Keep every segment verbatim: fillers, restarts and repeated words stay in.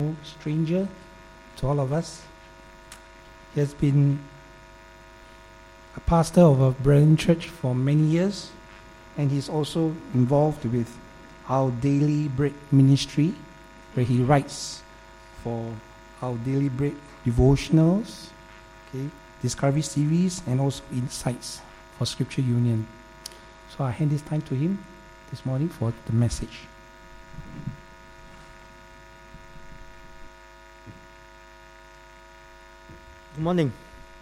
no stranger to all of us. He has been a pastor of a Brethren Church for many years, and he's also involved with our Daily Bread ministry, where he writes for our Daily Bread devotionals, okay, Discovery series, and also insights for Scripture Union. So I hand this time to him this morning for the message. Good morning.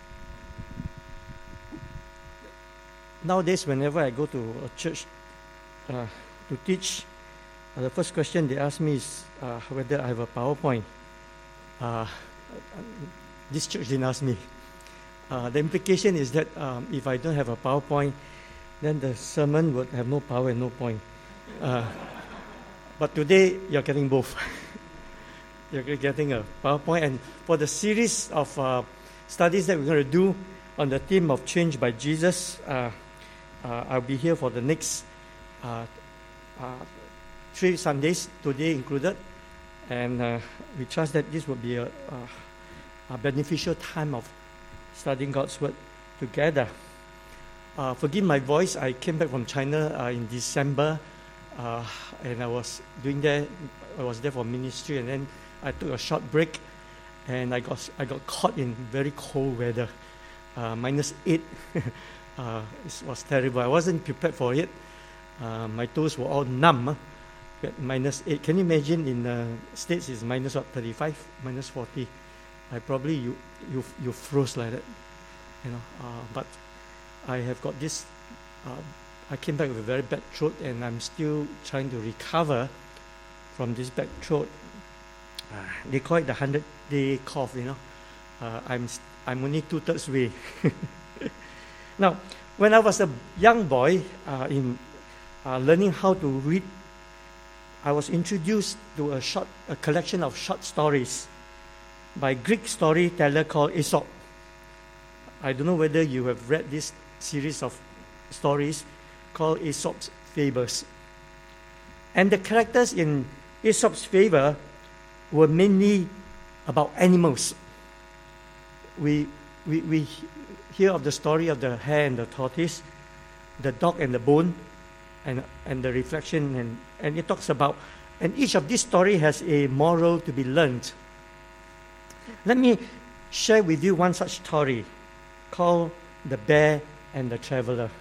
Nowadays, whenever I go to a church uh, to teach, uh, the first question they ask me is uh, whether I have a PowerPoint. Uh, this church didn't ask me. Uh, the implication is that um, if I don't have a PowerPoint, then the sermon would have no power and no point. Uh, but today, you're getting both. You're getting a PowerPoint. And for the series of uh, studies that we're going to do on the theme of Change by Jesus, uh, uh, I'll be here for the next uh, uh, three Sundays, today included. And uh, we trust that this will be a, a, a beneficial time of studying God's Word together. Uh, forgive my voice. I came back from China uh, in December, uh, and I was doing there. I was there for ministry, and then I took a short break, and I got I got caught in very cold weather, uh, minus eight. uh, it was terrible. I wasn't prepared for it. Uh, my toes were all numb. At minus eight. Can you imagine in the States it's minus what, thirty-five, minus forty? I probably you you you froze like that, you know. Uh, but I have got this. Uh, I came back with a very bad throat, and I'm still trying to recover from this bad throat. Uh, they call it the hundred-day cough, you know. Uh, I'm I'm only two thirds way. Now, when I was a young boy, uh, in uh, learning how to read, I was introduced to a short, a collection of short stories by Greek storyteller called Aesop. I don't know whether you have read this series of stories called Aesop's Fables. And the characters in Aesop's Fable were mainly about animals. We, we, we hear of the story of the hare and the tortoise, the dog and the bone, and, and the reflection, and, and it talks about, and each of these stories has a moral to be learned. Let me share with you one such story called The Bear and the Traveler.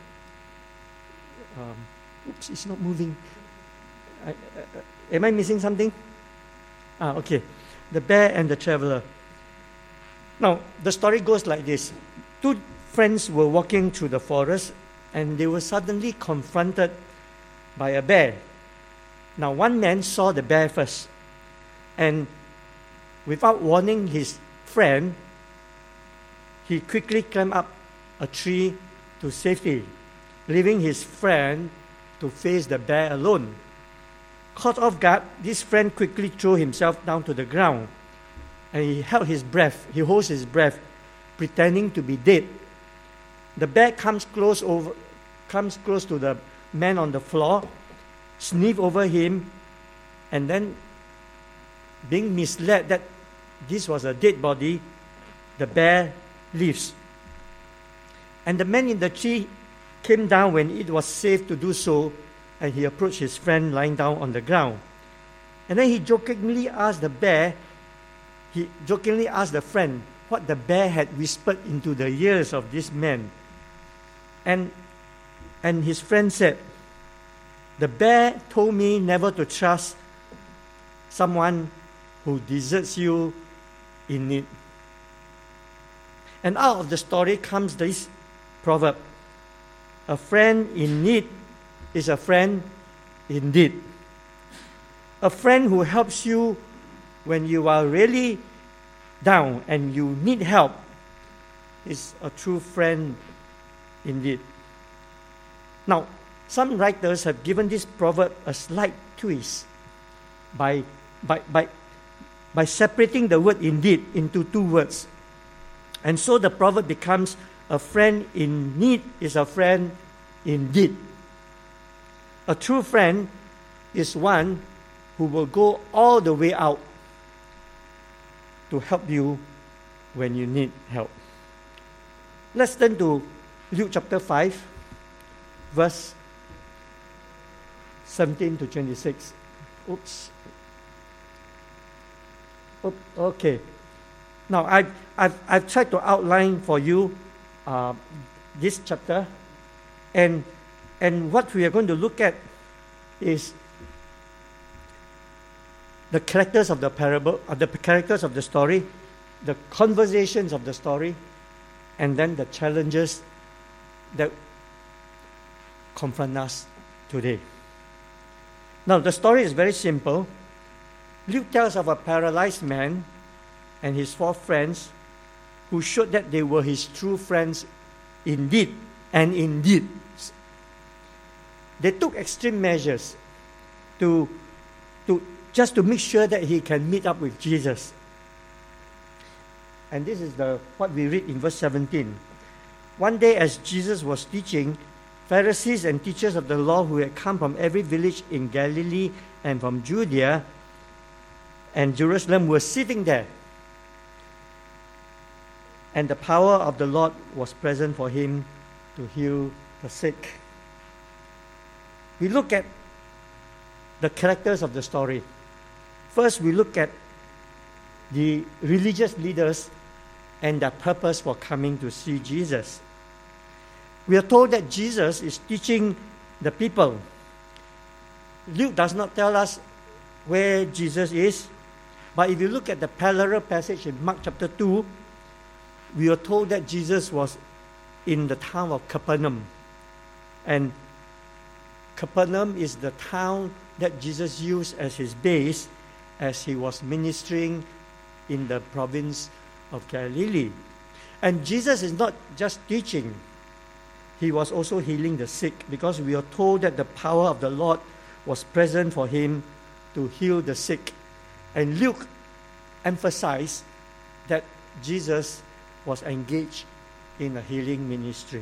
Um, oops, it's not moving. I, uh, am I missing something? Ah, okay. The Bear and the Traveler. Now, the story goes like this. Two friends were walking through the forest, and they were suddenly confronted by a bear. Now, one man saw the bear first, and without warning his friend, he quickly climbed up a tree to safety, leaving his friend to face the bear alone. Caught off guard, this friend quickly threw himself down to the ground, and he held his breath. He holds his breath, pretending to be dead. The bear comes close over, comes close to the man on the floor, sniff over him, and then, being misled that this was a dead body, the bear leaves. And the man in the tree came down when it was safe to do so, and he approached his friend lying down on the ground. And then he jokingly asked the bear, he jokingly asked the friend what the bear had whispered into the ears of this man. And And his friend said, "The bear told me never to trust someone who deserts you in need." And out of the story comes this proverb: "A friend in need is a friend indeed." A friend who helps you when you are really down and you need help is a true friend indeed. Now, some writers have given this proverb a slight twist by, by, by, by separating the word indeed into two words. And so the proverb becomes, a friend in need is a friend indeed. A true friend is one who will go all the way out to help you when you need help. Let's turn to Luke chapter five, verse seventeen to twenty-six. Oops. Oop, okay. Now, I've, I've, I've tried to outline for you uh, this chapter, and, and what we are going to look at is the characters of the parable, uh, the characters of the story, the conversations of the story, and then the challenges that confront us today. Now, the story is very simple. Luke tells of a paralyzed man and his four friends who showed that they were his true friends indeed and indeed. They took extreme measures to, to just to make sure that he can meet up with Jesus. And this is the what we read in verse seventeen. One day as Jesus was teaching, Pharisees and teachers of the law who had come from every village in Galilee and from Judea and Jerusalem were sitting there. And the power of the Lord was present for him to heal the sick. We look at the characters of the story. First, we look at the religious leaders and their purpose for coming to see Jesus. We are told that Jesus is teaching the people. Luke does not tell us where Jesus is, but if you look at the parallel passage in Mark chapter two, we are told that Jesus was in the town of Capernaum. And Capernaum is the town that Jesus used as his base as he was ministering in the province of Galilee. And Jesus is not just teaching, he was also healing the sick, because we are told that the power of the Lord was present for him to heal the sick. And Luke emphasized that Jesus was engaged in a healing ministry.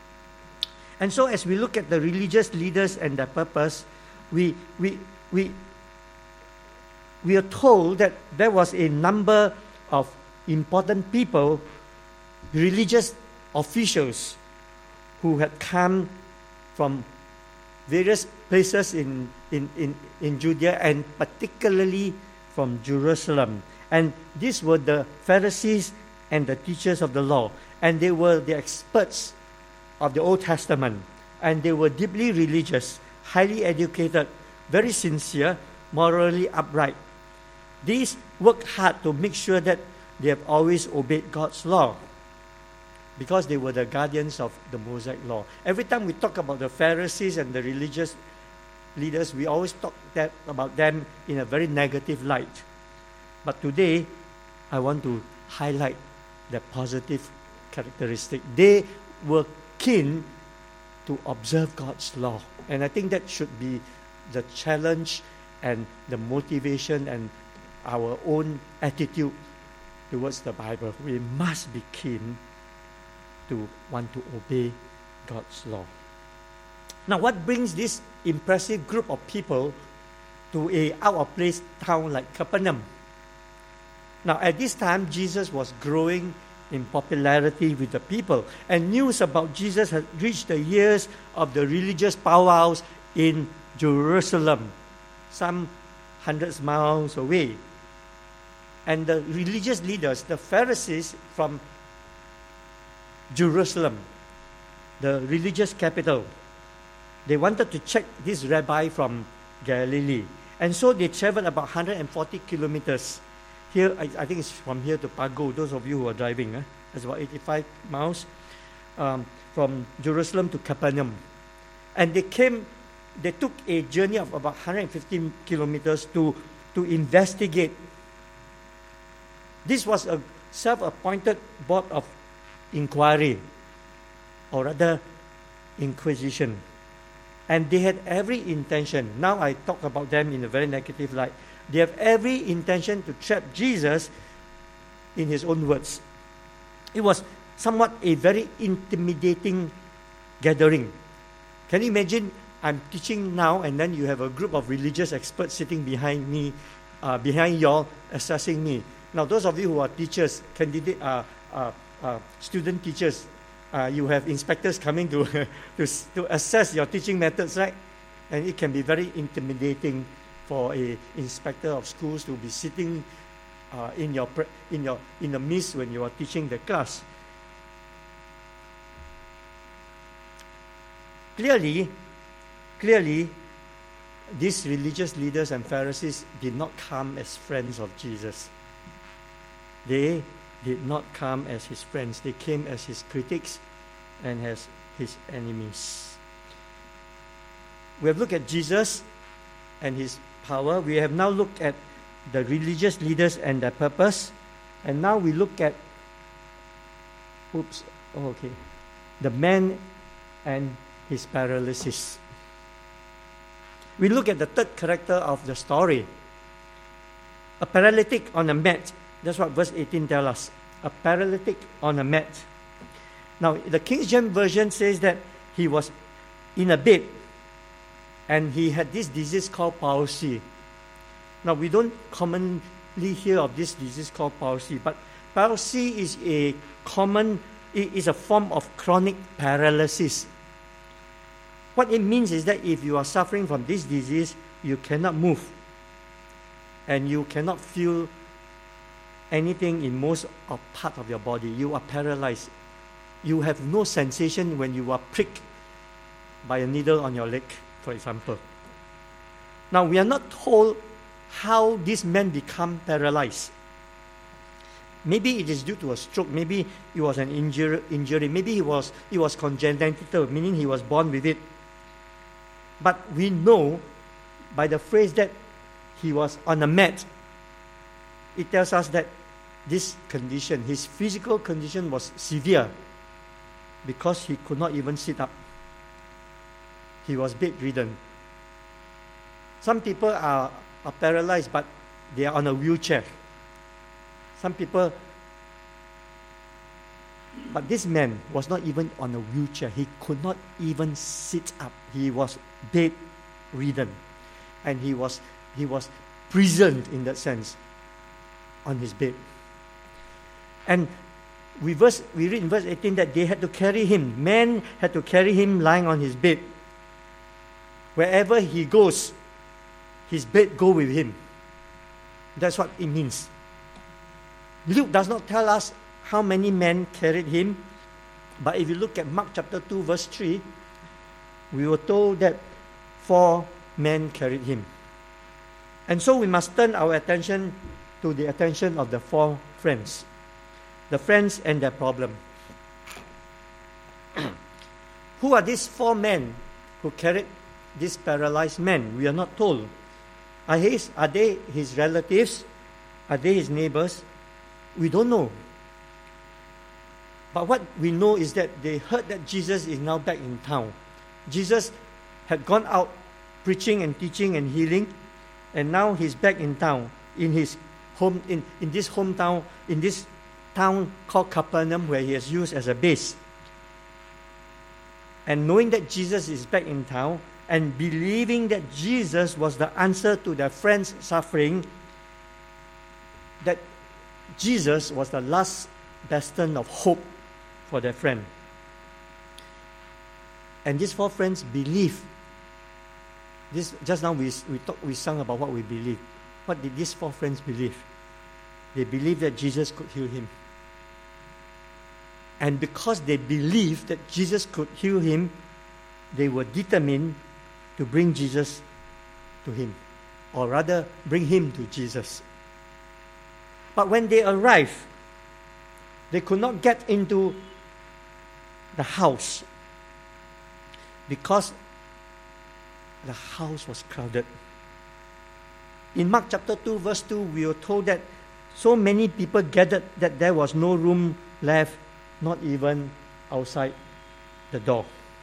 And so as we look at the religious leaders and their purpose, we, we, we, we are told that there was a number of important people, religious officials, who had come from various places in, in, in, in Judea and particularly from Jerusalem. And these were the Pharisees and the teachers of the law. And they were the experts of the Old Testament. And they were deeply religious, highly educated, very sincere, morally upright. These worked hard to make sure that they have always obeyed God's law, because they were the guardians of the Mosaic law. Every time we talk about the Pharisees and the religious leaders, we always talk that, about them in a very negative light. But today, I want to highlight the positive characteristic. They were keen to observe God's law. And I think that should be the challenge and the motivation and our own attitude towards the Bible. We must be keen to want to obey God's law. Now, what brings this impressive group of people to a out-of-place town like Capernaum? Now, at this time, Jesus was growing in popularity with the people, and news about Jesus had reached the ears of the religious powwows in Jerusalem, some hundreds of miles away. And the religious leaders, the Pharisees from Jerusalem, the religious capital, they wanted to check this rabbi from Galilee. And so they traveled about one hundred forty kilometers. Here, I, I think it's from here to Pago, those of you who are driving, eh? It's about eighty-five miles um, from Jerusalem to Capernaum. And they came, they took a journey of about one hundred fifteen kilometers to, to investigate. This was a self-appointed board of inquiry, or rather inquisition. And they had every intention. Now I talk about them in a very negative light. They have every intention to trap Jesus in his own words. It was somewhat a very intimidating gathering. Can you imagine? I'm teaching now, and then you have a group of religious experts sitting behind me, uh, behind y'all, assessing me. Now, those of you who are teachers, candidate, uh, uh, uh, student teachers, uh, you have inspectors coming to, to, to assess your teaching methods, right? And it can be very intimidating for a inspector of schools to be sitting uh, in your pre- in your in the midst when you are teaching the class. Clearly, clearly, these religious leaders and Pharisees did not come as friends of Jesus. They did not come as his friends. They came as his critics and as his enemies. We have looked at Jesus and his power. We have now looked at the religious leaders and their purpose. And now we look at, oops, oh, okay, the man and his paralysis. We look at the third character of the story. A paralytic on a mat. That's what verse eighteen tells us. A paralytic on a mat. Now, the King James Version says that he was in a bed and he had this disease called palsy. Now, we don't commonly hear of this disease called palsy, but palsy is a common, it is a form of chronic paralysis. What it means is that if you are suffering from this disease, you cannot move and you cannot feel anything in most of part of your body. You are paralyzed. You have no sensation when you are pricked by a needle on your leg, for example. Now, we are not told how this man became paralyzed. Maybe it is due to a stroke. Maybe it was an injury. injury. Maybe it was, it was congenital, meaning he was born with it. But we know by the phrase that he was on a mat, it tells us that this condition, his physical condition was severe because he could not even sit up. He was bedridden. Some people are, are paralyzed, but they are on a wheelchair. Some people, but this man was not even on a wheelchair. He could not even sit up. He was bedridden. And he was, he was prisoned in that sense on his bed. And we, verse, we read in verse eighteen that they had to carry him. Men had to carry him lying on his bed. Wherever he goes, his bed go with him. That's what it means. Luke does not tell us how many men carried him, but if you look at Mark chapter two, verse three, we were told that four men carried him. And so we must turn our attention to the attention of the four friends. The friends and their problem. Who are these four men who carried this paralyzed man? We are not told. Are, his, are they his relatives? Are they his neighbors? We don't know. But what we know is that they heard that Jesus is now back in town. Jesus had gone out preaching and teaching and healing, and now he's back in town, in his home, in, in this hometown, in this town called Capernaum, where he is used as a base. And knowing that Jesus is back in town, and believing that Jesus was the answer to their friend's suffering, that Jesus was the last bastion of hope for their friend. And these four friends believe. This just now we we talk, we sung about what we believe. What did these four friends believe? They believed that Jesus could heal him. And because they believed that Jesus could heal him, they were determined to bring Jesus to him, or rather bring him to Jesus. But when they arrived, they could not get into the house because the house was crowded. In Mark chapter two, verse two, we were told that so many people gathered that there was no room left, not even outside the door.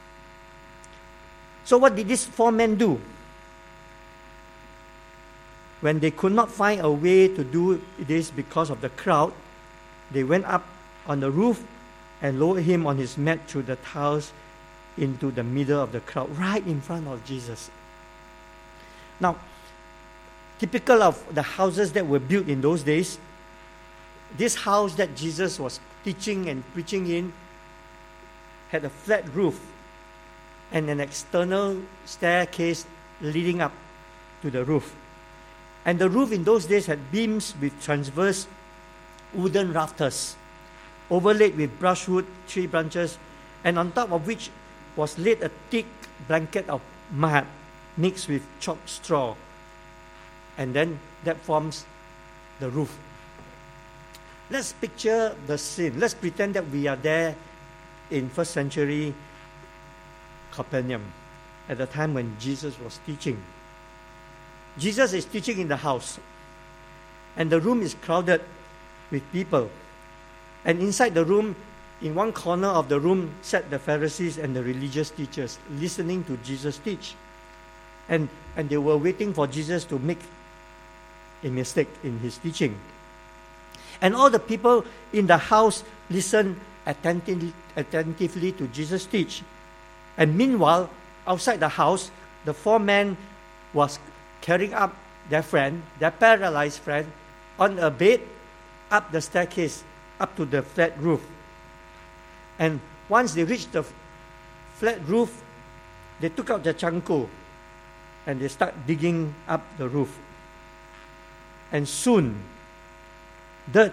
So what did these four men do? When they could not find a way to do this because of the crowd, they went up on the roof and lowered him on his mat through the tiles into the middle of the crowd, right in front of Jesus. Now, typical of the houses that were built in those days, this house that Jesus was teaching and preaching in had a flat roof and an external staircase leading up to the roof. And the roof in those days had beams with transverse wooden rafters, overlaid with brushwood, tree branches, and on top of which was laid a thick blanket of mud mixed with chopped straw. And then that forms the roof. Let's picture the scene. Let's pretend that we are there in first century Capernaum at the time when Jesus was teaching. Jesus is teaching in the house, and the room is crowded with people. And inside the room, in one corner of the room, sat the Pharisees and the religious teachers, listening to Jesus teach. And, and they were waiting for Jesus to make a mistake in his teaching. And all the people in the house listened attentively, attentively to Jesus teach. And meanwhile, outside the house, the four men was carrying up their friend, their paralyzed friend, on a bed, up the staircase, up to the flat roof. And once they reached the flat roof, they took out the chanko and they start digging up the roof. And soon, dirt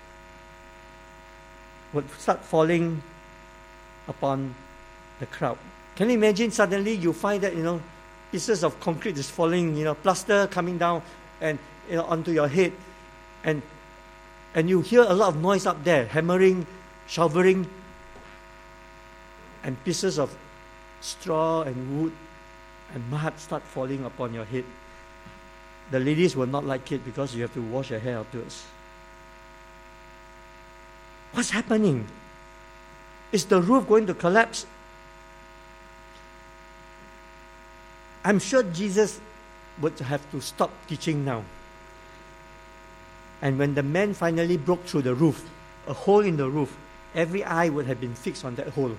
would start falling upon the crowd. Can you imagine suddenly you find that, you know, pieces of concrete is falling, you know, plaster coming down and, you know, onto your head. And and you hear a lot of noise up there, hammering, shovering, and pieces of straw and wood and mud start falling upon your head. The ladies will not like it because you have to wash your hair afterwards. What's happening? Is the roof going to collapse? I'm sure Jesus would have to stop teaching now. And when the men finally broke through the roof, a hole in the roof, every eye would have been fixed on that hole.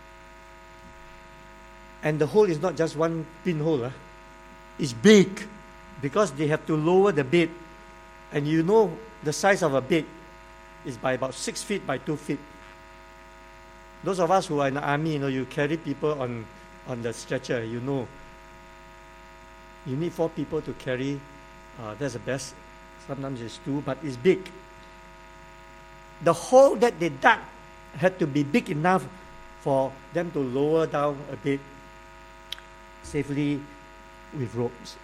And the hole is not just one pinhole. Huh? It's big because they have to lower the bed. And you know the size of a bed is by about six feet by two feet. Those of us who are in the army, you know, you carry people on, on the stretcher, you know. You need four people to carry. Uh, that's the best. Sometimes it's two, but it's big. The hole that they dug had to be big enough for them to lower down a bit safely with ropes.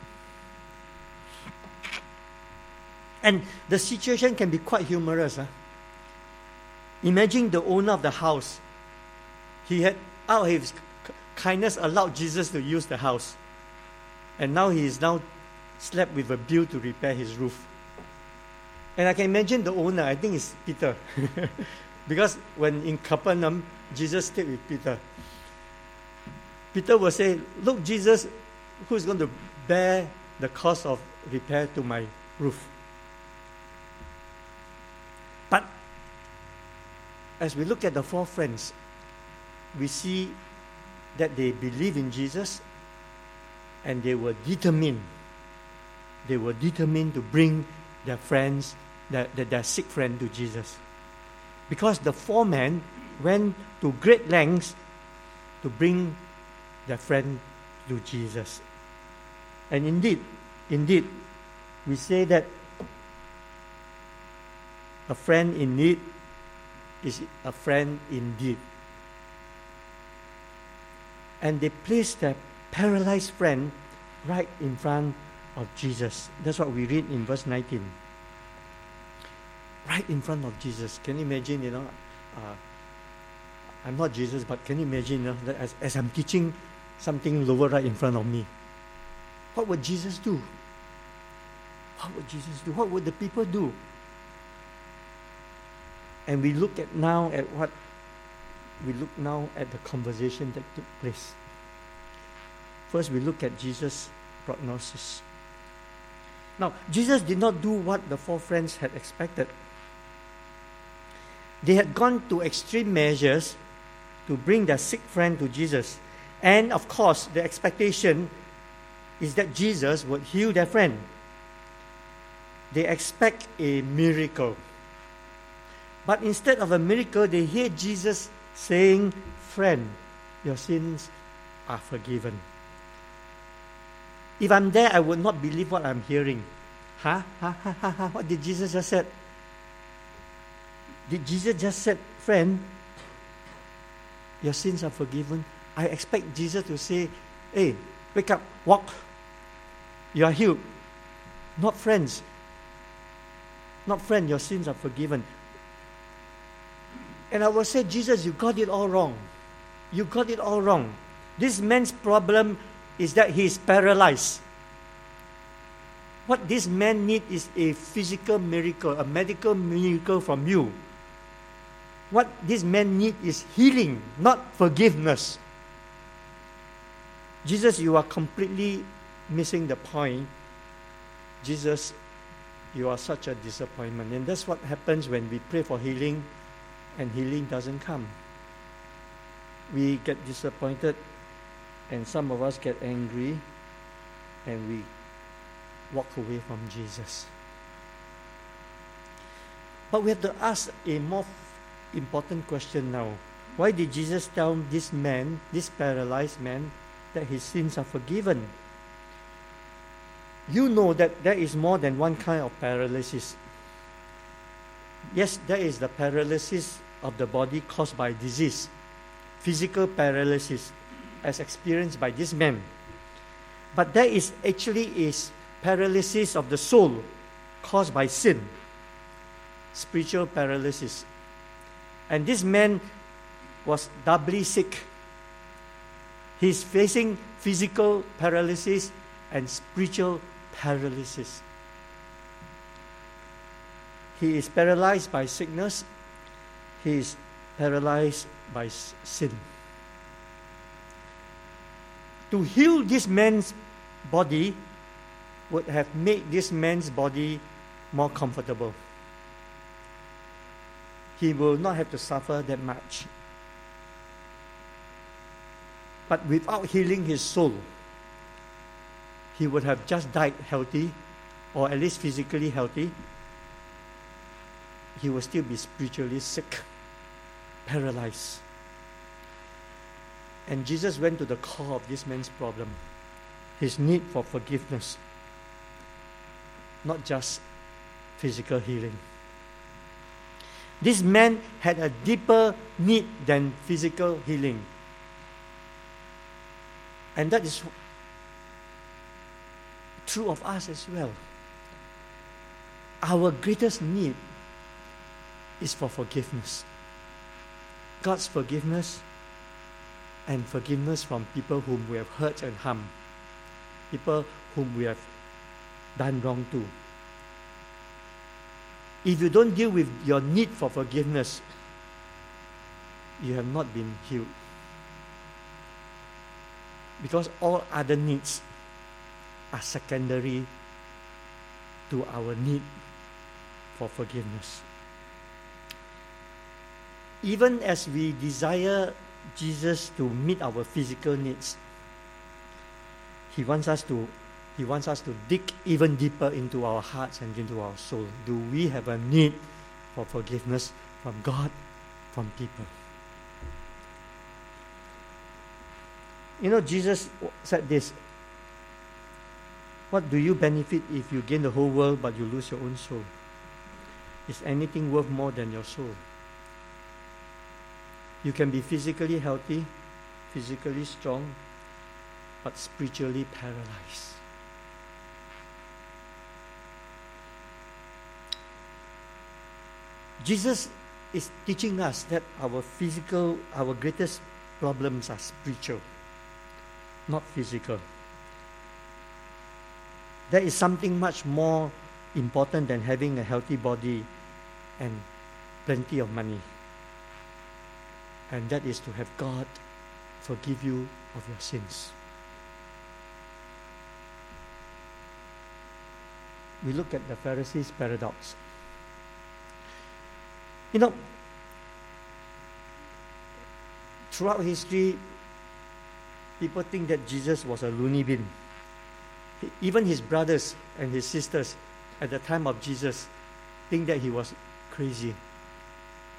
And the situation can be quite humorous. Huh? Imagine the owner of the house. He had, out of his kindness, allowed Jesus to use the house. And now he is now slapped with a bill to repair his roof. And I can imagine the owner, I think it's Peter. Because when in Capernaum, Jesus stayed with Peter. Peter will say, look, Jesus, who's going to bear the cost of repair to my roof? But as we look at the four friends, we see that they believe in Jesus and they were determined. They were determined to bring their friends, their, their, their sick friend to Jesus. Because the four men went to great lengths to bring their friend to Jesus. And indeed, indeed, we say that a friend in need is a friend indeed. And they placed their paralyzed friend right in front of Jesus. That's what we read in verse nineteen. Right in front of Jesus. Can you imagine, you know, uh, I'm not Jesus, but can you imagine, you know, that as, as I'm teaching something lower right in front of me, what would Jesus do? What would Jesus do? What would the people do? And we look at now at what we look now at the conversation that took place. First, we look at Jesus' prognosis. Now, Jesus did not do what the four friends had expected. They had gone to extreme measures to bring their sick friend to Jesus. And of course, the expectation is that Jesus would heal their friend. They expect a miracle. But instead of a miracle, they hear Jesus saying, "Friend, your sins are forgiven." If I'm there, I would not believe what I'm hearing. Huh? Huh? Huh? Huh? Huh? What did Jesus just said? Did Jesus just said, "Friend, your sins are forgiven"? I expect Jesus to say, "Hey, wake up, walk. You are healed." Not friends. Not friend, your sins are forgiven. And I will say, Jesus, you got it all wrong. You got it all wrong. This man's problem is that he is paralyzed. What this man needs is a physical miracle, a medical miracle from you. What this man needs is healing, not forgiveness. Jesus, you are completely missing the point. Jesus, you are such a disappointment. And that's what happens when we pray for healing and healing doesn't come. We get disappointed, and some of us get angry, and we walk away from Jesus. But we have to ask a more important question now. Why did Jesus tell this man, this paralyzed man, that his sins are forgiven? You know that there is more than one kind of paralysis. Yes, there is the paralysis of the body caused by disease, physical paralysis, as experienced by this man. But there is actually is paralysis of the soul caused by sin, spiritual paralysis. And this man was doubly sick. He's facing physical paralysis and spiritual paralysis. He is paralyzed by sickness. He is paralyzed by sin. To heal this man's body would have made this man's body more comfortable. He will not have to suffer that much. But without healing his soul, he would have just died healthy, or at least physically healthy. He will still be spiritually sick, paralyzed. And Jesus went to the core of this man's problem, his need for forgiveness, not just physical healing. This man had a deeper need than physical healing. And that is true of us as well. Our greatest need is for forgiveness. God's forgiveness and forgiveness from people whom we have hurt and harmed, people whom we have done wrong to. If you don't deal with your need for forgiveness, you have not been healed. Because all other needs are secondary to our need for forgiveness. Even as we desire Jesus to meet our physical needs, He wants us to He wants us to dig even deeper into our hearts and into our soul. Do we have a need for forgiveness from God, from people? You know, Jesus said this: what do you benefit if you gain the whole world but you lose your own soul? Is anything worth more than your soul? You can be physically healthy, physically strong, but spiritually paralyzed. Jesus is teaching us that our physical, our greatest problems are spiritual, not physical. There is something much more important than having a healthy body and plenty of money. And that is to have God forgive you of your sins. We look at the Pharisees' paradox. You know, throughout history, people think that Jesus was a loony bin. He, even his brothers and his sisters at the time of Jesus think that he was crazy.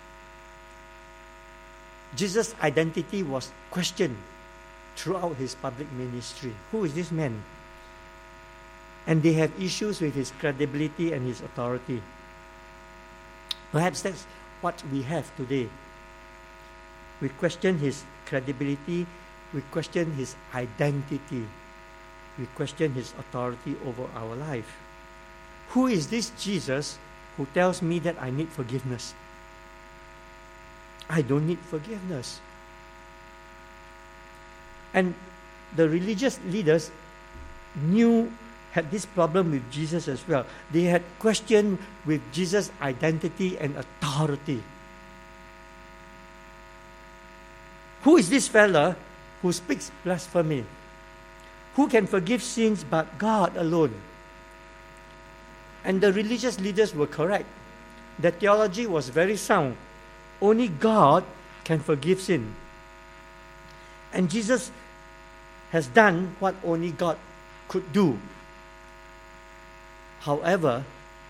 Jesus' identity was questioned throughout his public ministry. Who is this man? And they have issues with his credibility and his authority. Perhaps that's what we have today. We question his credibility, we question his identity, we question his authority over our life. Who is this Jesus who tells me that I need forgiveness? I don't need forgiveness. And the religious leaders knew, had this problem with Jesus as well. They had questioned with Jesus' identity and authority. Who is this fella who speaks blasphemy? Who can forgive sins but God alone? And the religious leaders were correct. Their theology was very sound. Only God can forgive sin. And Jesus has done what only God could do. However,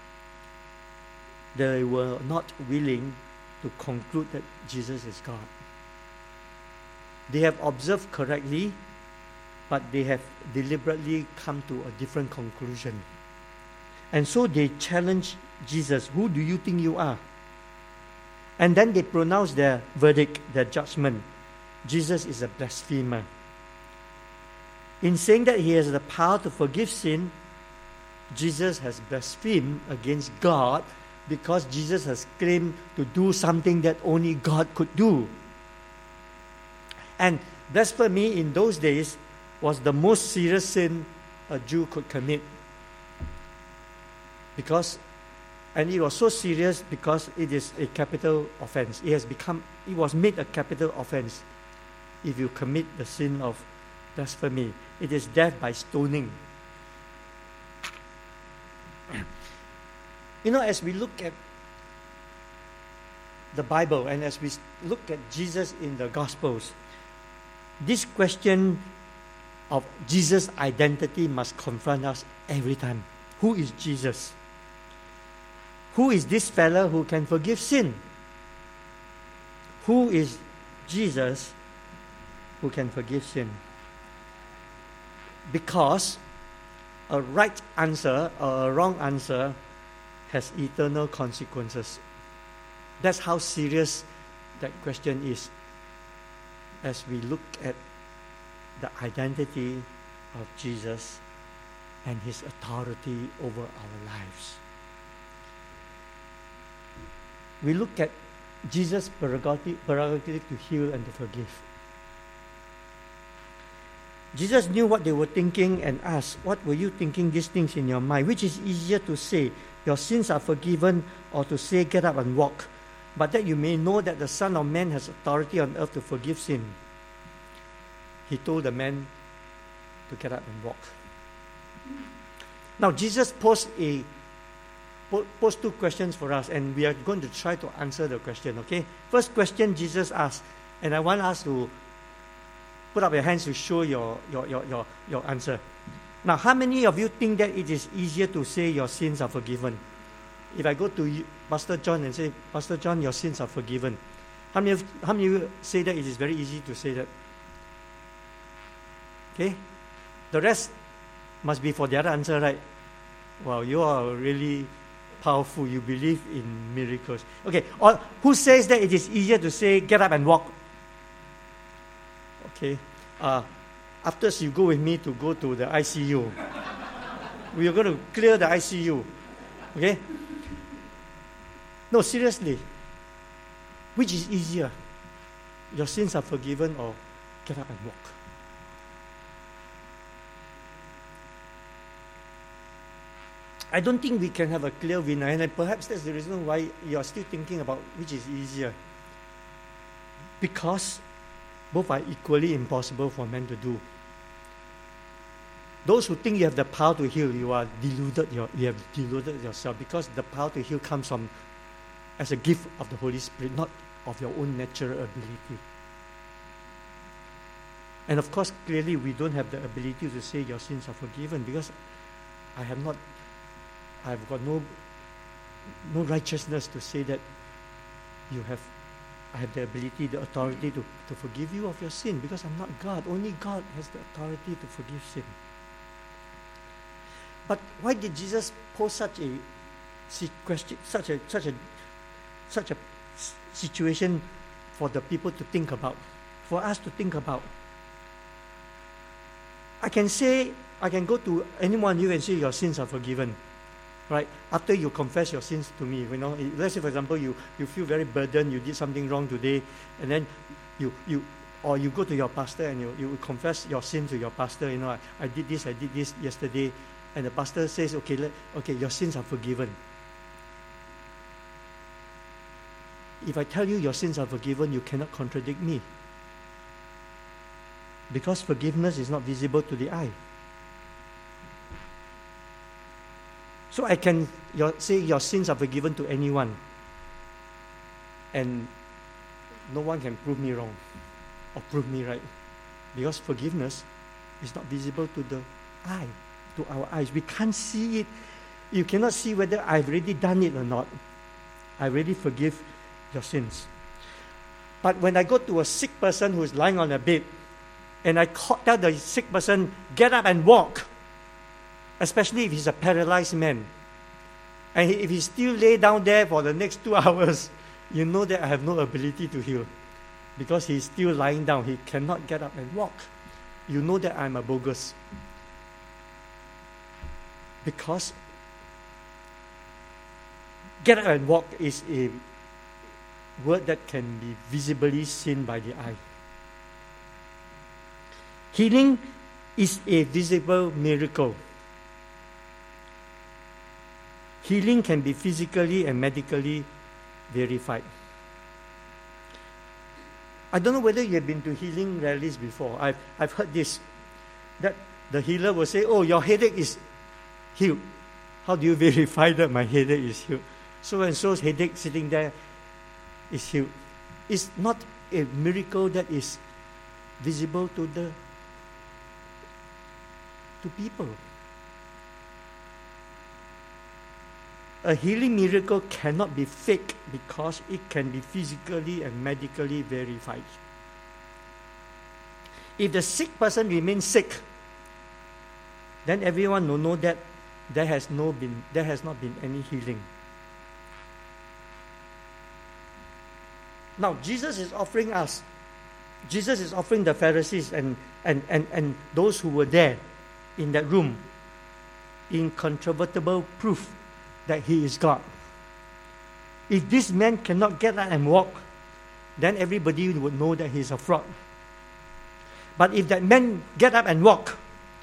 they were not willing to conclude that Jesus is God. They have observed correctly, but they have deliberately come to a different conclusion. And so they challenge Jesus, who do you think you are? And then they pronounce their verdict, their judgment. Jesus is a blasphemer. In saying that he has the power to forgive sin, Jesus has blasphemed against God because Jesus has claimed to do something that only God could do. And blasphemy in those days was the most serious sin a Jew could commit. Because, and it was so serious because it is a capital offense. It has become, it was made a capital offense if you commit the sin of blasphemy. It is death by stoning. You know, as we look at the Bible and as we look at Jesus in the Gospels, this question of Jesus' identity must confront us every time. Who is Jesus? Who is this fellow who can forgive sin? Who is Jesus who can forgive sin? Because a right answer or a wrong answer has eternal consequences. That's how serious that question is as we look at the identity of Jesus and his authority over our lives. We look at Jesus' prerogative, prerogative to heal and to forgive. Jesus knew what they were thinking and asked, what were you thinking these things in your mind? Which is easier to say, your sins are forgiven, or to say, get up and walk? But that you may know that the Son of Man has authority on earth to forgive sin. He told the man to get up and walk. Now, Jesus posed, a, posed two questions for us, and we are going to try to answer the question, okay? First question Jesus asked, and I want us to put up your hands to show your, your, your, your, your answer. Now, how many of you think that it is easier to say your sins are forgiven? If I go to you, Pastor John and say, Pastor John, your sins are forgiven. How many of, how many of you say that it is very easy to say that? Okay? The rest must be for the other answer, right? Wow, you are really powerful. You believe in miracles. Okay, or who says that it is easier to say, get up and walk? Okay. Uh, after you go with me to go to the I C U. We are going to clear the I C U. Okay? No, seriously. Which is easier? Your sins are forgiven or get up and walk? I don't think we can have a clear winner, and perhaps that's the reason why you are still thinking about which is easier. Because both are equally impossible for men to do. Those who think you have the power to heal, you are deluded. You have deluded yourself, because the power to heal comes from as a gift of the Holy Spirit, not of your own natural ability. And of course, clearly, we don't have the ability to say your sins are forgiven, because I have not, I've got no, no righteousness to say that you have I have the ability, the authority to, to forgive you of your sin, because I'm not God. Only God has the authority to forgive sin. But why did Jesus pose such a question, such a such a such a situation for the people to think about, for us to think about? I can say, I can go to anyone you and say your sins are forgiven, right? After you confess your sins to me, you know. Let's say, for example, you, you feel very burdened, you did something wrong today, and then you you or you go to your pastor and you, you confess your sin to your pastor. You know, I, I did this, I did this yesterday, and the pastor says, okay, let, okay, your sins are forgiven. If I tell you your sins are forgiven, you cannot contradict me, because forgiveness is not visible to the eye. So I can your, say your sins are forgiven to anyone, and no one can prove me wrong or prove me right, because forgiveness is not visible to the eye, to our eyes. We can't see it. You cannot see whether I've already done it or not. I already forgive your sins. But when I go to a sick person who is lying on a bed, and I tell the sick person, get up and walk, especially if he's a paralyzed man, and he, if he still lay down there for the next two hours, you know that I have no ability to heal, because he's still lying down. He cannot get up and walk. You know that I'm a bogus, because get up and walk is a word that can be visibly seen by the eye. Healing is a visible miracle. Healing can be physically and medically verified. I don't know whether you have been to healing rallies before. I've, I've heard this, that the healer will say, oh, your headache is healed. How do you verify that my headache is healed? So and so's headache sitting there is healed. It's not a miracle that is visible to the to people. A healing miracle cannot be fake, because it can be physically and medically verified. If the sick person remains sick, then everyone will know that there has no been there has not been any healing. Now Jesus is offering us, Jesus is offering the Pharisees and, and, and, and those who were there in that room incontrovertible proof that he is God. If this man cannot get up and walk, then everybody would know that he's a fraud. But if that man get up and walk,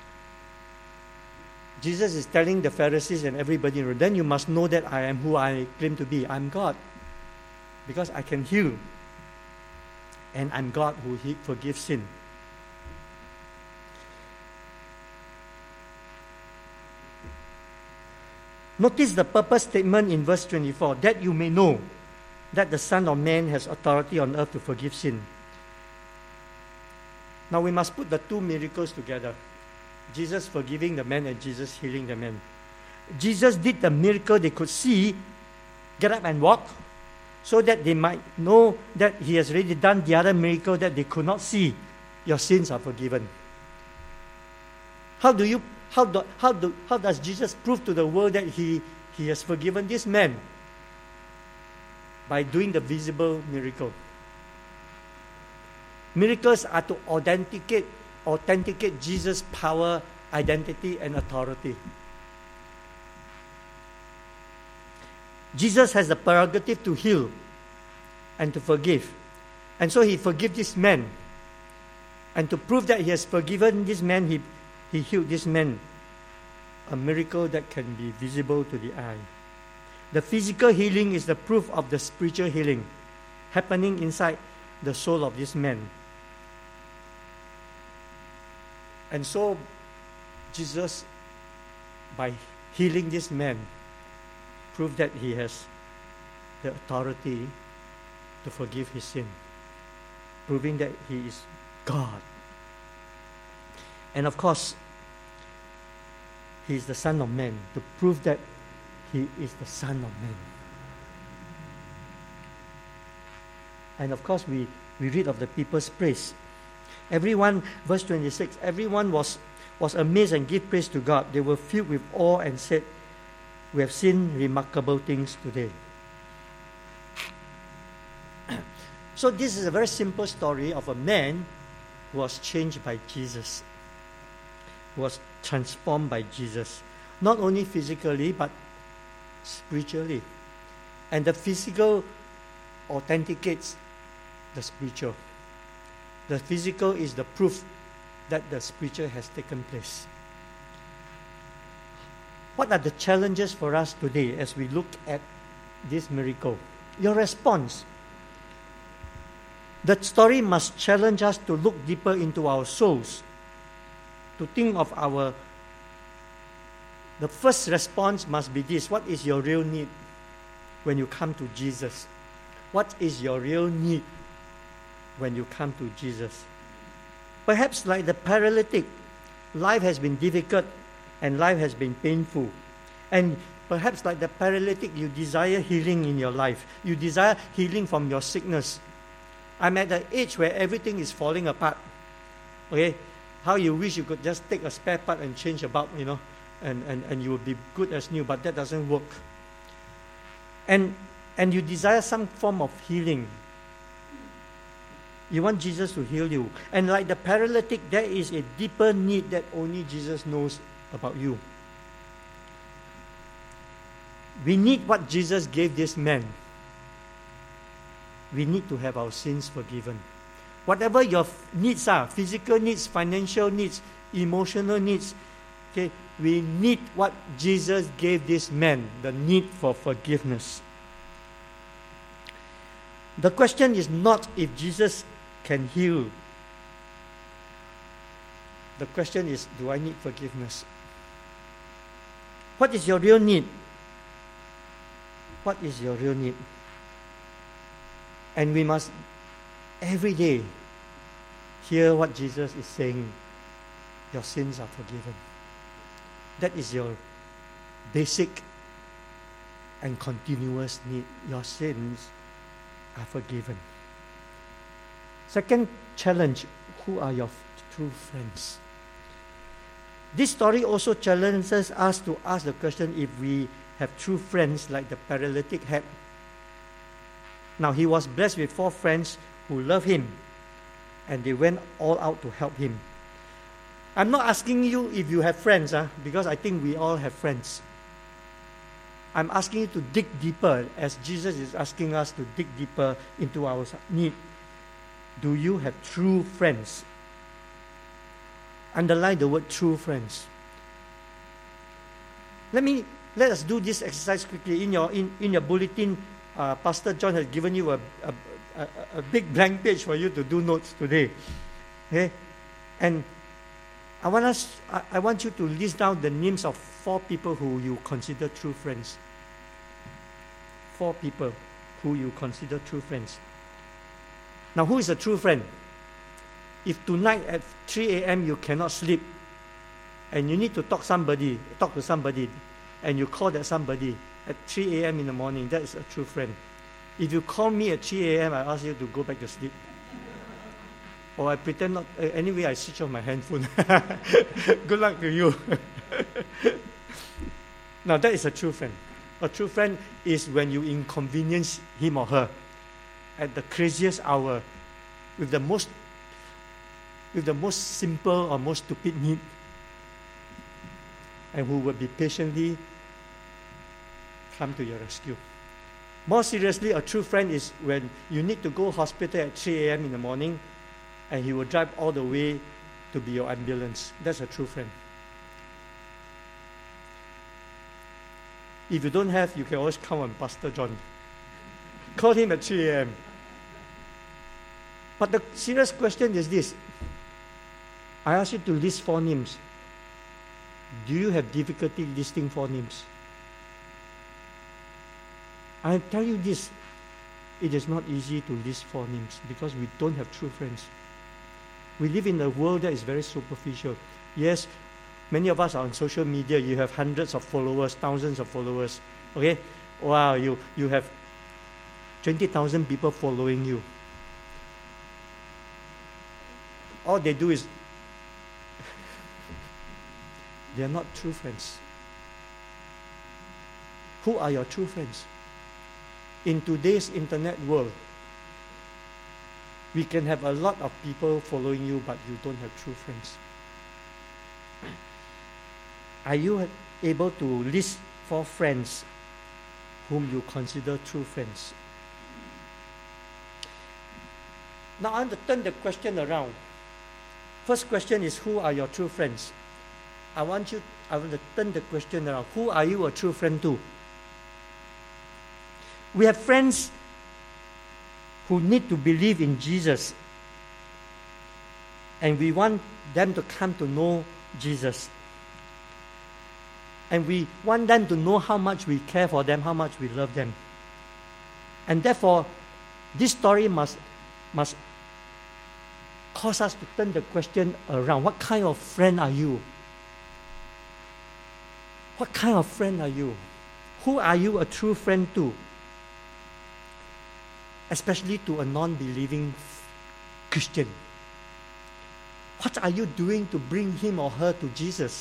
Jesus is telling the Pharisees and everybody, then you must know that I am who I claim to be. I'm God, because I can heal, and I'm God who forgives sin. Notice the purpose statement in verse twenty-four, that you may know that the Son of Man has authority on earth to forgive sin. Now we must put the two miracles together. Jesus forgiving the man and Jesus healing the man. Jesus did the miracle they could see, get up and walk, so that they might know that he has already done the other miracle that they could not see. Your sins are forgiven. How do you How do, how do how does Jesus prove to the world that he, he has forgiven this man? By doing the visible miracle. Miracles are to authenticate authenticate Jesus' power, identity, and authority. Jesus has the prerogative to heal and to forgive. And so he forgave this man. And to prove that he has forgiven this man, he He healed this man, a miracle that can be visible to the eye. The physical healing is the proof of the spiritual healing happening inside the soul of this man. And so, Jesus, by healing this man, proved that he has the authority to forgive his sin, proving that he is God. And of course, he is the Son of Man, to prove that he is the Son of Man. And of course, we, we read of the people's praise. Everyone, verse twenty-six, everyone was, was amazed and gave praise to God. They were filled with awe and said, we have seen remarkable things today. So this is a very simple story of a man who was changed by Jesus, who was transformed by Jesus, not only physically but spiritually. And the physical authenticates the spiritual. The physical is the proof that the spiritual has taken place. What are the challenges for us today as we look at this miracle? Your response. The story must challenge us to look deeper into our souls, to think of our... The first response must be this: what is your real need when you come to Jesus? What is your real need when you come to Jesus? Perhaps like the paralytic, life has been difficult and life has been painful. And perhaps like the paralytic, you desire healing in your life. You desire healing from your sickness. I'm at the age where everything is falling apart. Okay? How you wish you could just take a spare part and change a bulb, you know, and, and, and you would be good as new, but that doesn't work. And and you desire some form of healing. You want Jesus to heal you. And like the paralytic, there is a deeper need that only Jesus knows about you. We need what Jesus gave this man. We need to have our sins forgiven. Whatever your needs are, physical needs, financial needs, emotional needs, okay, we need what Jesus gave this man, the need for forgiveness. The question is not if Jesus can heal. The question is, do I need forgiveness? What is your real need? What is your real need? And we must every day hear what Jesus is saying. Your sins are forgiven. That is your basic and continuous need. Your sins are forgiven. Second challenge, who are your f- true friends? This story also challenges us to ask the question if we have true friends like the paralytic had. Now he was blessed with four friends who love him, and they went all out to help him. I'm not asking you if you have friends, huh? Because I think we all have friends. I'm asking you to dig deeper, as Jesus is asking us to dig deeper into our need. Do you have true friends? Underline the word true friends. Let me let us do this exercise quickly. In your in, in your bulletin, uh, Pastor John has given you a, a, a, a big blank page for you to do notes today. Okay? And I want us I, I want you to list down the names of four people who you consider true friends. Four people who you consider true friends. Now, who is a true friend? If tonight at three a.m. you cannot sleep and you need to talk somebody, talk to somebody, and you call that somebody at three a.m. in the morning, that is a true friend. If you call me at three a.m., I ask you to go back to sleep. Or I pretend not, uh, anyway, I switch off my handphone. Good luck to you. Now, that is a true friend. A true friend is when you inconvenience him or her at the craziest hour with the most with the most simple or most stupid need, and who will be patiently come to your rescue. More seriously, a true friend is when you need to go hospital at three a.m. in the morning, and he will drive all the way to be your ambulance. That's a true friend. If you don't have, you can always count on Pastor John. Call him at three a.m. But the serious question is this. I ask you to list four names. Do you have difficulty listing four names? I tell you this, it is not easy to list four names because we don't have true friends. We live in a world that is very superficial. Yes, many of us are on social media. You have hundreds of followers, thousands of followers. Okay? Wow, you, you have twenty thousand people following you. all they do is they are not true friends. Who are your true friends? In today's internet world, we can have a lot of people following you, but you don't have true friends. Are you able to list four friends whom you consider true friends? Now I want to turn the question around. First question is, who are your true friends? I want you, I want to turn the question around. Who are you a true friend to? We have friends who need to believe in Jesus, and we want them to come to know Jesus. And we want them to know how much we care for them, how much we love them. And therefore, this story must, must cause us to turn the question around. What kind of friend are you? What kind of friend are you? Who are you a true friend to? Especially to a non-believing Christian. What are you doing to bring him or her to Jesus?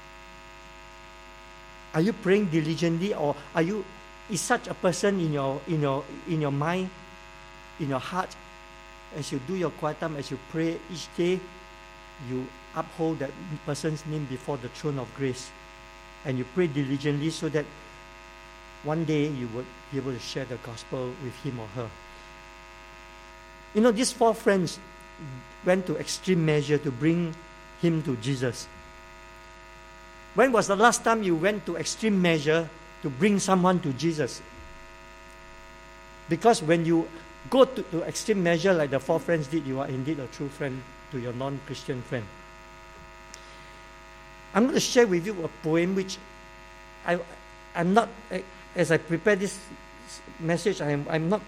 Are you praying diligently, or are you is such a person in your in your in your mind, in your heart, as you do your quiet time, as you pray each day, you uphold that person's name before the throne of grace, and you pray diligently so that one day you would be able to share the gospel with him or her. You know, these four friends went to extreme measure to bring him to Jesus. When was the last time you went to extreme measure to bring someone to Jesus? Because when you go to, to extreme measure like the four friends did, you are indeed a true friend to your non-Christian friend. I'm going to share with you a poem which I, I'm not, as I prepare this message, I'm, I'm not,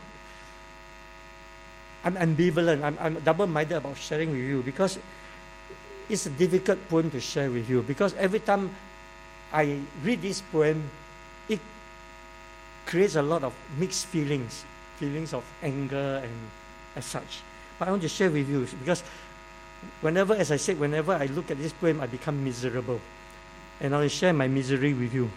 I'm ambivalent, I'm, I'm double-minded about sharing with you, because it's a difficult poem to share with you, because every time I read this poem, it creates a lot of mixed feelings, feelings of anger and as such. But I want to share with you, because whenever, as I said, whenever I look at this poem, I become miserable. And I will share my misery with you.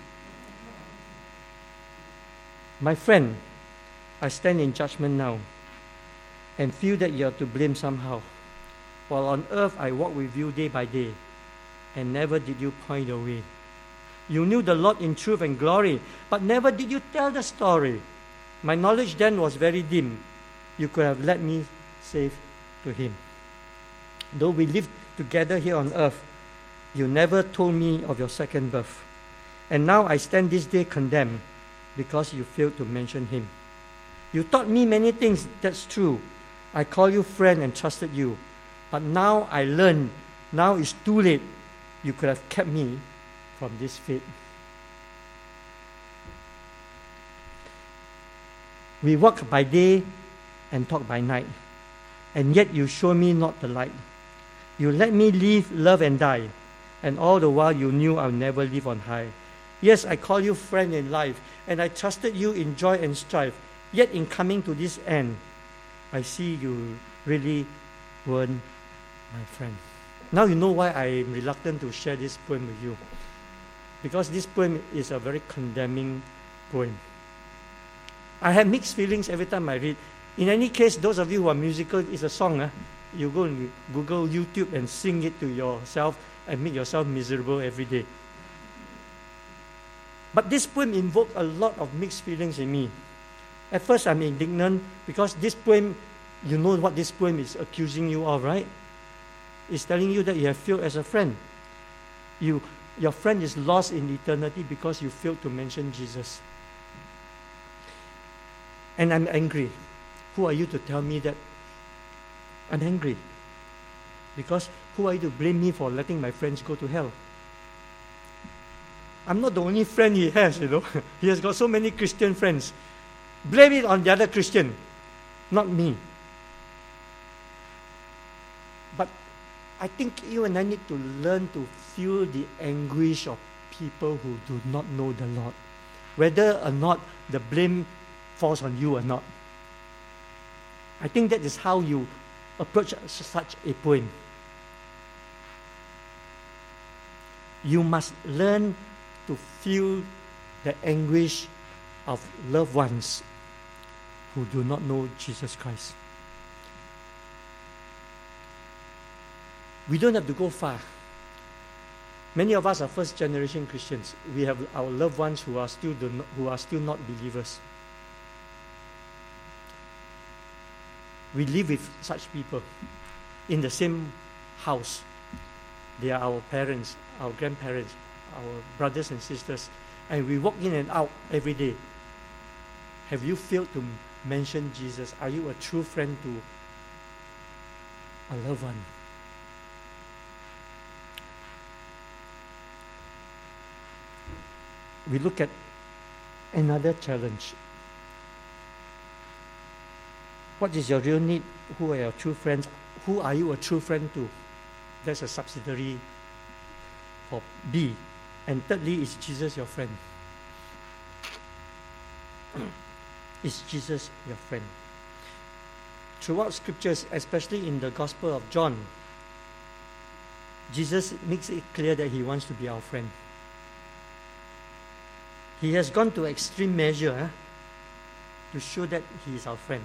My friend, I stand in judgment now and feel that you are to blame somehow. While on earth I walk with you day by day, and never did you point the way. You knew the Lord in truth and glory, but never did you tell the story. My knowledge then was very dim. You could have led me safe to him. Though we lived together here on earth, you never told me of your second birth. And now I stand this day condemned because you failed to mention him. You taught me many things, that's true. I call you friend and trusted you. But now I learn, now it's too late. You could have kept me from this fate. We walk by day and talk by night, and yet you show me not the light. You let me live, love, and die, and all the while you knew I'll never live on high. Yes, I call you friend in life, and I trusted you in joy and strife. Yet in coming to this end, I see you really weren't my friend. Now you know why I am reluctant to share this poem with you. Because this poem is a very condemning poem. I have mixed feelings every time I read. In any case, those of you who are musical, it's a song. Huh? You go and Google YouTube and sing it to yourself and make yourself miserable every day. But this poem invoked a lot of mixed feelings in me. At first, I'm indignant because this poem, you know what this poem is accusing you of, right? It's telling you that you have failed as a friend. You, your friend is lost in eternity because you failed to mention Jesus. And I'm angry. Who are you to tell me that? I'm angry. Because who are you to blame me for letting my friends go to hell? I'm not the only friend he has, you know. He has got so many Christian friends. Blame it on the other Christian, not me. But I think you and I need to learn to feel the anguish of people who do not know the Lord, whether or not the blame falls on you or not. I think that is how you approach such a poem. You must learn to feel the anguish of loved ones who do not know Jesus Christ. We don't have to go far. Many of us are first generation Christians. We have our loved ones who are still do not, who are still not believers. We live with such people in the same house. They are our parents, our grandparents, our brothers and sisters, and we walk in and out every day. Have you failed to mention Jesus? Are you a true friend to a loved one? We look at another challenge. What is your real need? Who are your true friends? Who are you a true friend to? That's a subsidiary for B. And thirdly, is Jesus your friend? Is Jesus your friend? Throughout scriptures, especially in the Gospel of John, Jesus makes it clear that he wants to be our friend. He has gone to extreme measure eh, to show that he is our friend.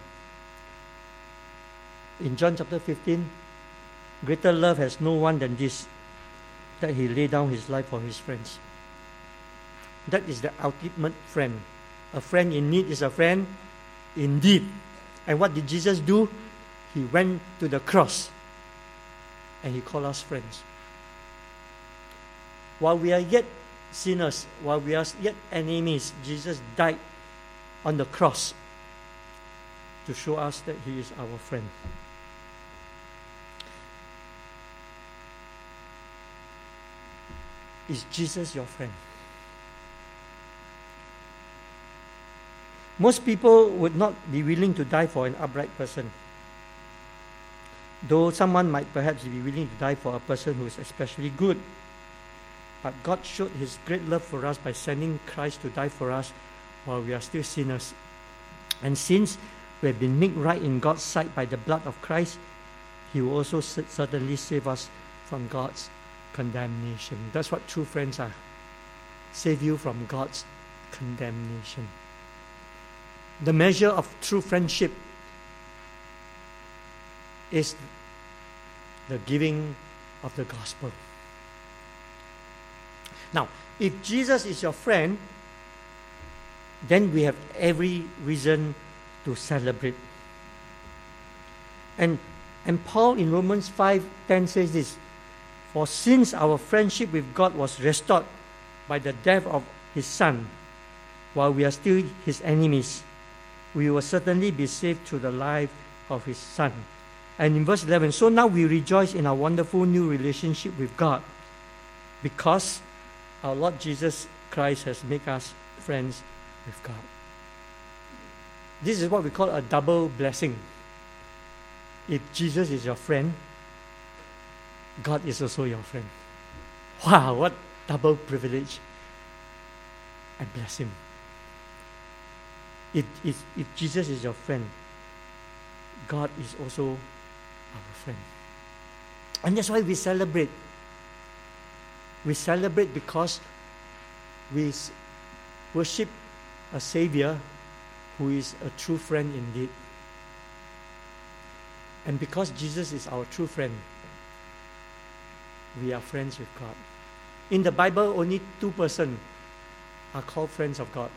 In John chapter fifteen, greater love has no one than this, that he lay down his life for his friends. That is the ultimate friend. A friend in need is a friend indeed. And what did Jesus do? He went to the cross and he called us friends. While we are yet sinners, while we are yet enemies, Jesus died on the cross to show us that he is our friend. Is Jesus your friend? Most people would not be willing to die for an upright person, though someone might perhaps be willing to die for a person who is especially good. But God showed his great love for us by sending Christ to die for us while we are still sinners. And since we have been made right in God's sight by the blood of Christ, he will also certainly save us from God's condemnation. That's what true friends are. Save you from God's condemnation. The measure of true friendship is the giving of the gospel. Now, if Jesus is your friend, then we have every reason to celebrate. And, and Paul in Romans five ten says this, "For since our friendship with God was restored by the death of his Son, while we are still his enemies, we will certainly be saved through the life of his Son." And in verse eleven, "So now we rejoice in our wonderful new relationship with God, because our Lord Jesus Christ has made us friends with God." This is what we call a double blessing. If Jesus is your friend, God is also your friend. Wow, what double privilege and blessing. If, if, if Jesus is your friend, God is also our friend. And that's why we celebrate. We celebrate because we worship a Savior who is a true friend indeed. And because Jesus is our true friend, we are friends with God. In the Bible, only two persons are called friends of God.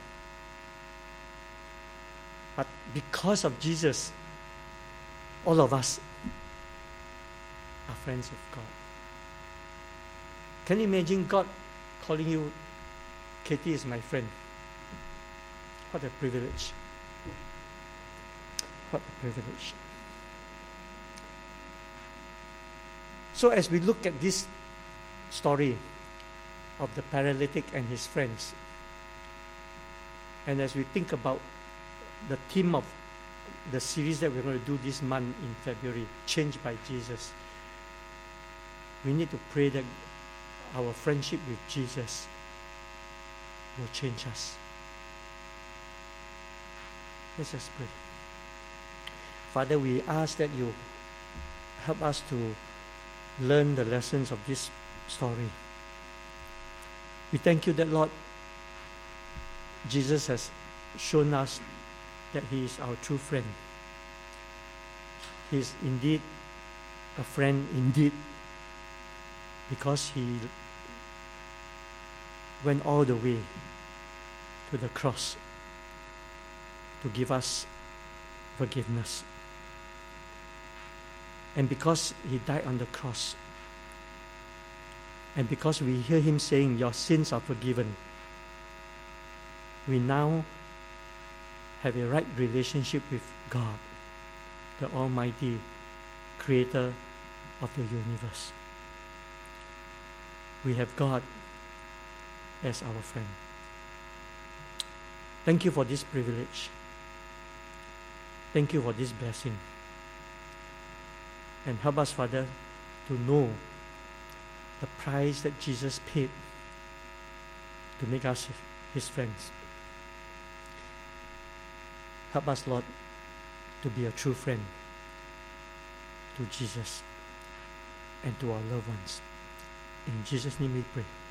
But because of Jesus, all of us are friends with God. Can you imagine God calling you, "Katie is my friend"? What a privilege. What a privilege. So as we look at this story of the paralytic and his friends, and as we think about the theme of the series that we're going to do this month in February, Changed by Jesus, we need to pray that our friendship with Jesus will change us. Let's just pray. Father, we ask that you help us to learn the lessons of this story. We thank you that, Lord, Jesus has shown us that he is our true friend. He is indeed a friend indeed, because he went all the way to the cross to give us forgiveness. And because he died on the cross, and because we hear him saying, your sins are forgiven, we now have a right relationship with God, the Almighty Creator of the universe. We have God as our friend. Thank you for this privilege. Thank you for this blessing. And help us, Father, to know the price that Jesus paid to make us his friends. Help us, Lord, to be a true friend to Jesus and to our loved ones. In Jesus' name we pray.